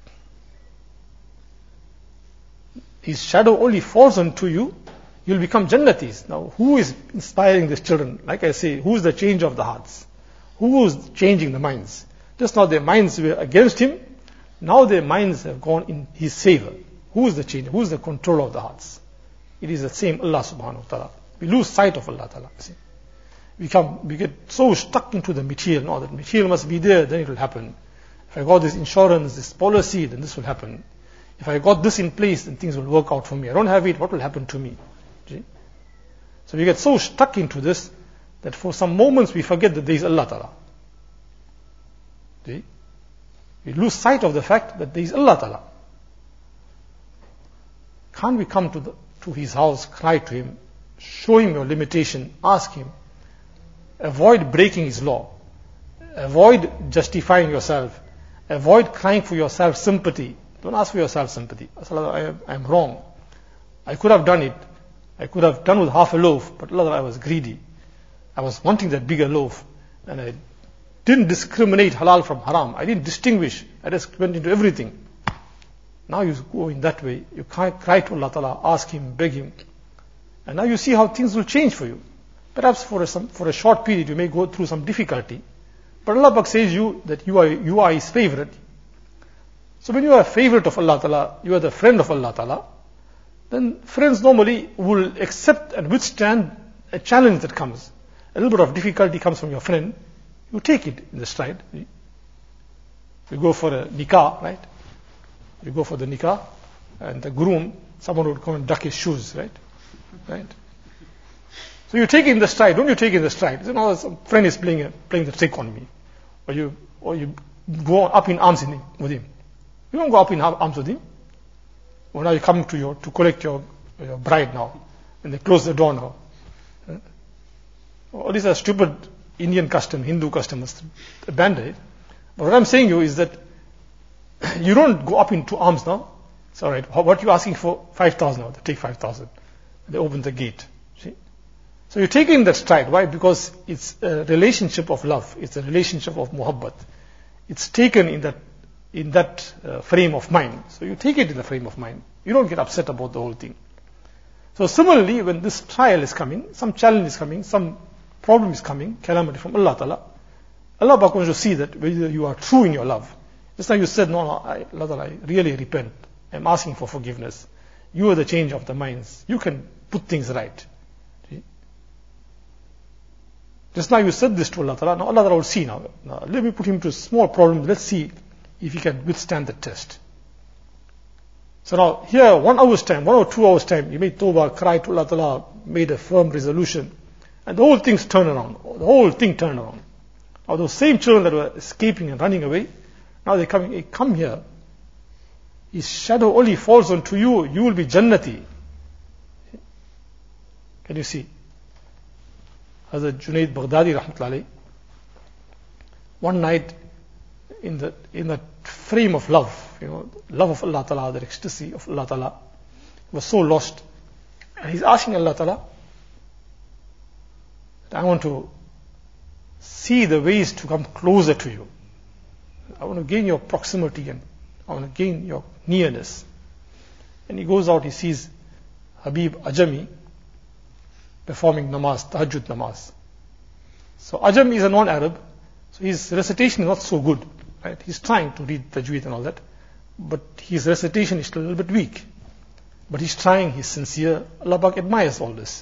A: his shadow only falls onto you, you'll become Jannatis. Now, who is inspiring these children? Like I say, who is the change of the hearts? Who is changing the minds? Just now their minds were against him, now their minds have gone in his favor. Who is the change? Who is the controller of the hearts? It is the same Allah subhanahu wa ta'ala. We lose sight of Allah ta'ala. See? We come, we get so stuck into the material. No, that material must be there, then it will happen. If I got this insurance, this policy, then this will happen. If I got this in place, then things will work out for me. I don't have it, what will happen to me? See? So we get so stuck into this that for some moments we forget that there is Allah Ta'ala. See? We lose sight of the fact that there is Allah Ta'ala. Can't we come to, the, to his house, cry to him, show him your limitation, ask him, avoid breaking his law, avoid justifying yourself, avoid crying for your self-sympathy. Don't ask for your self-sympathy. I am wrong. I could have done it. I could have done with half a loaf, but Allah, I was greedy. I was wanting that bigger loaf, and I didn't discriminate halal from haram. I didn't distinguish. I just went into everything. Now you go in that way. You cry to Allah Ta'ala, ask Him, beg Him. And now you see how things will change for you. Perhaps for a, some, for a short period you may go through some difficulty. But Allah Pak says you that you are, you are His favorite. So when you are a favorite of Allah Ta'ala, you are the friend of Allah Ta'ala, then friends normally will accept and withstand a challenge that comes. A little bit of difficulty comes from your friend, you take it in the stride. You go for a nikah, right? You go for the nikah, and the groom, someone would come and duck his shoes, right? Right? So you take it in the stride. Don't you take it in the stride? You know, some friend is playing a, playing the trick on me, or you or you go up in arms in him, with him. You don't go up in arms with him. Well, now you come to your to collect your your bride now, and they close the door now. All these are stupid Indian custom, Hindu customs. Abandon it. But what I'm saying you is that you don't go up into arms now. It's all right. What you're asking for? five thousand now. They take five thousand. They open the gate. See? So you're taking that stride. Why? Because it's a relationship of love. It's a relationship of muhabbat. It's taken in that in that uh, frame of mind. So you take it in the frame of mind. You don't get upset about the whole thing. So similarly, when this trial is coming, some challenge is coming, some problem is coming, calamity from Allah Ta'ala, Allah Ta'ala wants to see that whether you are true in your love. Just like you said, no, no, I, Allah Ta'ala, I really repent. I'm asking for forgiveness. You are the change of the minds. You can put things right. See? Just now you said this to Allah Ta'ala. Now Allah Ta'ala will see now. Now let me put him to a small problem. Let's see if he can withstand the test. So now here, one hour's time, one or two hours time, you made tawbah, cried to Allah Ta'ala, made a firm resolution, and the whole thing's turned around. The whole thing turned around. Now those same children that were escaping and running away, now they're coming, hey, come here. His shadow only falls onto you, you will be Jannati. Can you see? Hazrat Junaid Baghdadi rahmatullahi, one night in the in that frame of love, you know, love of Allah Ta'ala, the ecstasy of Allah Ta'ala, was so lost. And he's asking Allah Ta'ala, I want to see the ways to come closer to you. I want to gain your proximity and I want to gain your nearness. And he goes out, he sees Habib Ajami performing namaz, tahajjud namaz. So Ajami is a non-Arab, so his recitation is not so good. Right? He's trying to read tajweed and all that, but his recitation is still a little bit weak. But he's trying, he's sincere. Allah Pak admires all this.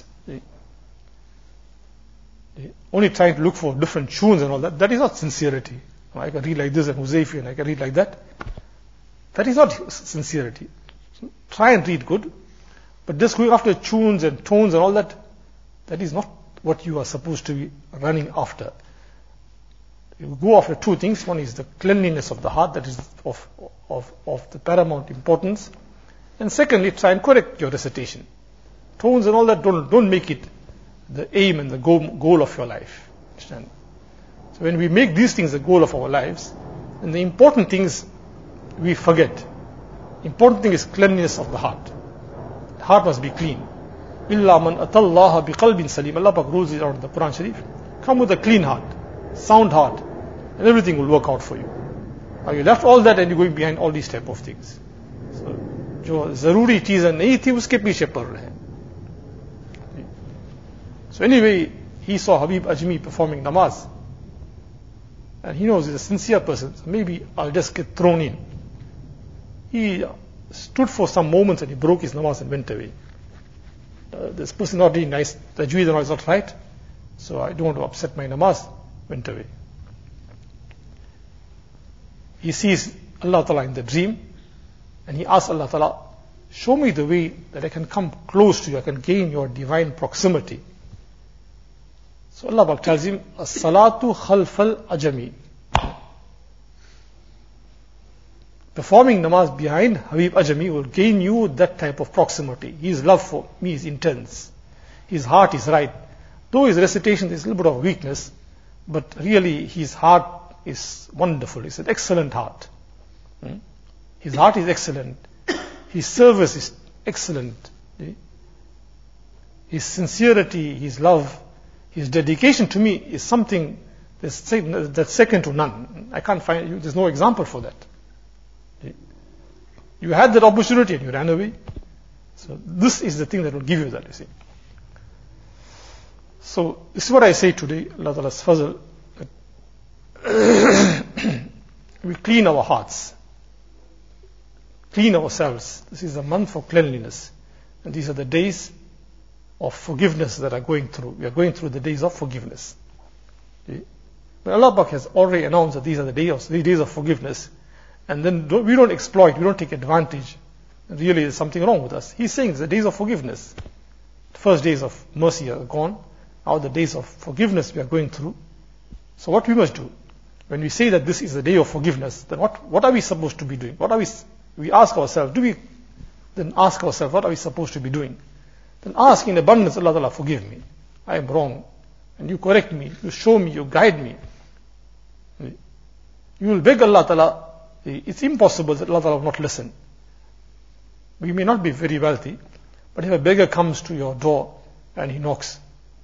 A: Only trying to look for different tunes and all that, that is not sincerity. I can read like this and Huzaifi and I can read like that. That is not sincerity. Try and read good, but just going after tunes and tones and all that, that is not what you are supposed to be running after. You go after two things. One is the cleanliness of the heart, that is of, of, of the paramount importance. And secondly, try and correct your recitation. Tones and all that, don't, don't make it the aim and the goal, goal of your life. Understand? So when we make these things the goal of our lives, then the important things we forget. Important thing is cleanliness of the heart. The heart must be clean. إِلَّا مَنْ أَتَى اللَّهَ بِقَلْبٍ سَلِيمٍ. Allah Pak rules it out in the Quran Sharif. Come with a clean heart, sound heart, and everything will work out for you. Now you left all that and you're going behind all these type of things. So, जो ज़रूरी चीज़ें नहीं थी उसके पीछे पड़ रहे हैं. So anyway, he saw Habib Ajmi performing namaz, and he knows he's a sincere person. So maybe I'll just get thrown in. He stood for some moments and he broke his namaz and went away. Uh, this person not really nice, the Tajweed is not right, so I don't want to upset my namaz. Went away. He sees Allah Ta'ala in the dream, and he asks Allah Ta'ala, show me the way that I can come close to you, I can gain your divine proximity. So Allah Ta'ala tells him, as-salatu khalfal ajami. Performing namaz behind Habib Ajami will gain you that type of proximity. His love for me is intense. His heart is right. Though his recitation is a little bit of weakness, but really his heart is wonderful. It's an excellent heart. Hmm? His heart is excellent. His service is excellent. His sincerity, his love, his dedication to me is something that's, that's second to none. I can't find, there's no example for that. You had that opportunity and you ran away. So this is the thing that will give you that, you see. So this is what I say today, Allah Ta'ala's fazl, that we clean our hearts, clean ourselves. This is a month for cleanliness. And these are the days of forgiveness that are going through. We are going through the days of forgiveness. But Allah Pak has already announced that these are the days of, the days of forgiveness. And then don't, we don't exploit, we don't take advantage. Really, there's something wrong with us. He's saying it's the days of forgiveness. The first days of mercy are gone. Now the days of forgiveness we are going through. So what we must do, when we say that this is the day of forgiveness, then what, what are we supposed to be doing? What are we, we ask ourselves, do we then ask ourselves, what are we supposed to be doing? Then ask in abundance, Allah Ta'ala, forgive me. I am wrong. And you correct me, you show me, you guide me. You will beg Allah Ta'ala. It's impossible that Allah Ta'ala will not listen. We may not be very wealthy, but if a beggar comes to your door and he knocks,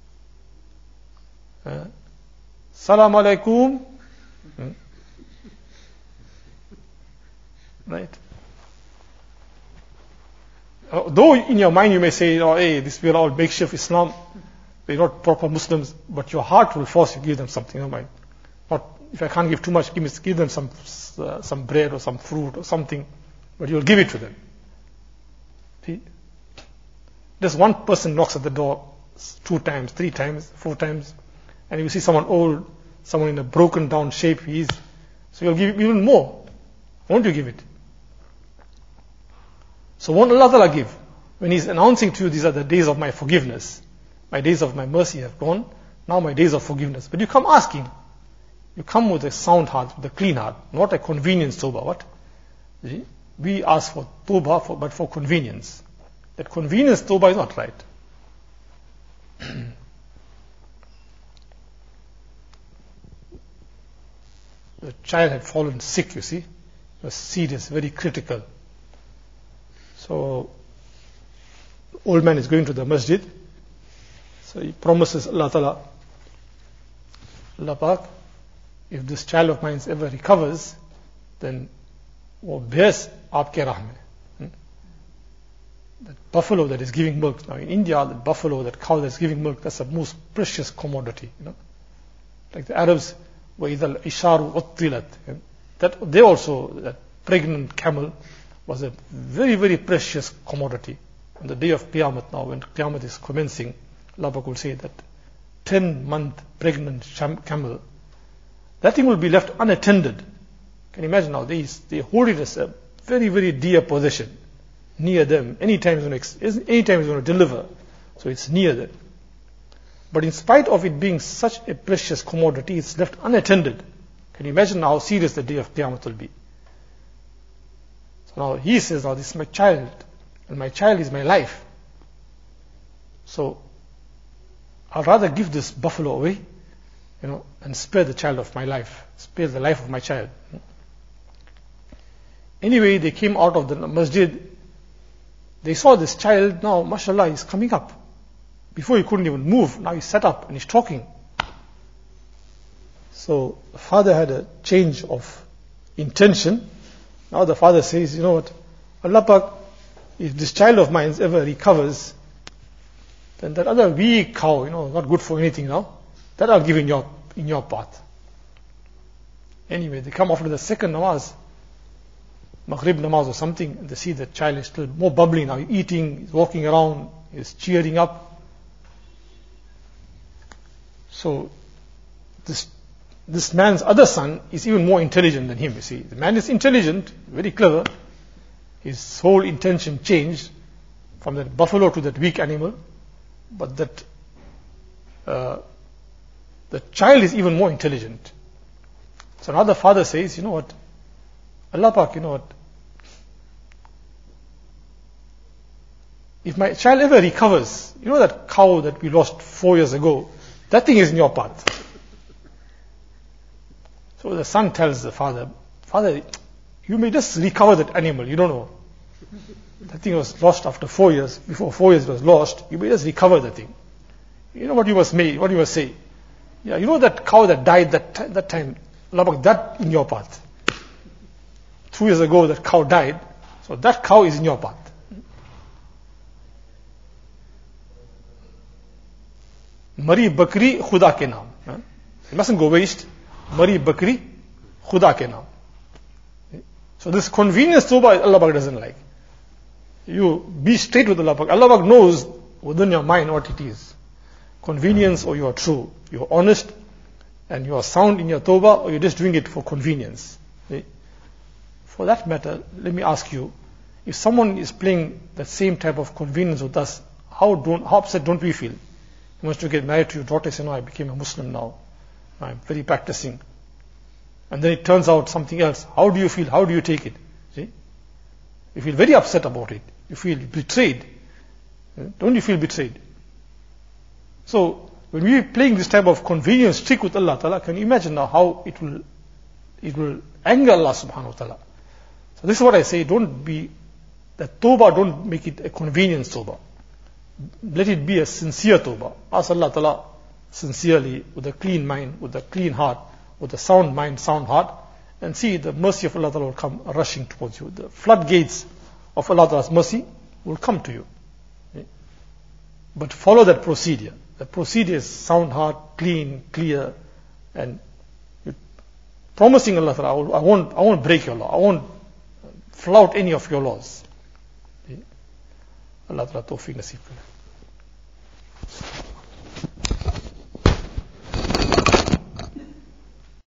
A: uh, Salam alaikum, hmm? Right? Uh, though in your mind you may say, oh, hey, this we are all makeshift Islam, we're not proper Muslims, but your heart will force you to give them something. No mind. Not, if I can't give too much, give, me, give them some uh, some bread or some fruit or something, but you'll give it to them. See? Just one person knocks at the door two times, three times, four times, and you see someone old, someone in a broken down shape, he is, so you'll give even more. Won't you give it? So won't Allah Ta'ala give? When He's announcing to you, these are the days of my forgiveness. My days of my mercy have gone, now my days of forgiveness. But you come asking. You come with a sound heart, with a clean heart, not a convenience tawbah. What? We ask for tawbah, for, but for convenience. That convenience tawbah is not right. The child had fallen sick, you see. It was serious, very critical. So, the old man is going to the masjid. So he promises Allah Ta'ala, Allah Pak, if this child of mine ever recovers, then wo bhais aapke raah mein. That buffalo that is giving milk. Now in India, that buffalo, that cow that is giving milk, that's the most precious commodity. You know, like the Arabs, وَإِذَا الْإِشَارُ أُطِّلَتْ. That they also, that pregnant camel was a very, very precious commodity. On the day of Qiyamah now, when Qiyamah is commencing, Allah will say that ten month pregnant camel, that thing will be left unattended. Can you imagine now? They, they hold it as a very, very dear possession. near them. Anytime he's going to, anytime he's going to deliver. So it's near them. But in spite of it being such a precious commodity, it's left unattended. Can you imagine how serious the day of Qiyamah will be? So now he says, now this is my child, and my child is my life. So I'd rather give this buffalo away, you know, and spare the child of my life, spare the life of my child. Anyway, they came out of the masjid. They saw this child, now, mashallah, he's coming up. Before he couldn't even move, now he's sat up and he's talking. So the father had a change of intention. Now the father says, you know what, Allah Pak, if this child of mine ever recovers, then that other weak cow, you know, not good for anything now, that I'll give in your, in your path. Anyway, they come after the second namaz, Maghrib namaz or something, and they see the child is still more bubbly now, he's eating, he's walking around, he's cheering up. So this this man's other son is even more intelligent than him, you see. The man is intelligent, very clever. His whole intention changed from that buffalo to that weak animal. But that uh, the child is even more intelligent. So now the father says, you know what, Allah Pak, you know what, if my child ever recovers, you know that cow that we lost four years ago, that thing is in your path. So the son tells the father, Father, you may just recover that animal, you don't know. That thing was lost after four years. Before four years it was lost. You may just recover the thing. You know what you must make, what you must say. Yeah, you know that cow that died that t- that time, that in your path. Two years ago that cow died, so that cow is in your path. Mari Bakri Khuda ke naam. You mustn't go waste. Mari Bakri Khuda ke naam. So this convenience tawbah Allah Pak doesn't like. You be straight with Allah Pak. Allah Pak knows within your mind what it is. Convenience, or you are true. You are honest and you are sound in your tawbah, or you're just doing it for convenience. For that matter, let me ask you, if someone is playing that same type of convenience with us, how don't how upset don't we feel? You want to get married to your daughter, say, no, I became a Muslim now. I'm very practicing. And then it turns out something else. How do you feel? How do you take it? See? You feel very upset about it. You feel betrayed. Don't you feel betrayed? So, when we are playing this type of convenience trick with Allah Ta'ala, can you imagine now how it will it will anger Allah Subhanahu Wa Ta'ala? So this is what I say, don't be, that tawbah, don't make it a convenience tawbah. Let it be a sincere tawbah. Ask Allah Ta'ala sincerely, with a clean mind, with a clean heart, with a sound mind, sound heart, and see the mercy of Allah Ta'ala will come rushing towards you. The floodgates of Allah Ta'ala's mercy will come to you. But follow that procedure. The procedure is sound heart, clean, clear, and promising Allah Ta'ala, I won't, I won't break your law. I won't flout any of your laws. Allah Ta'ala tawfiq nasib.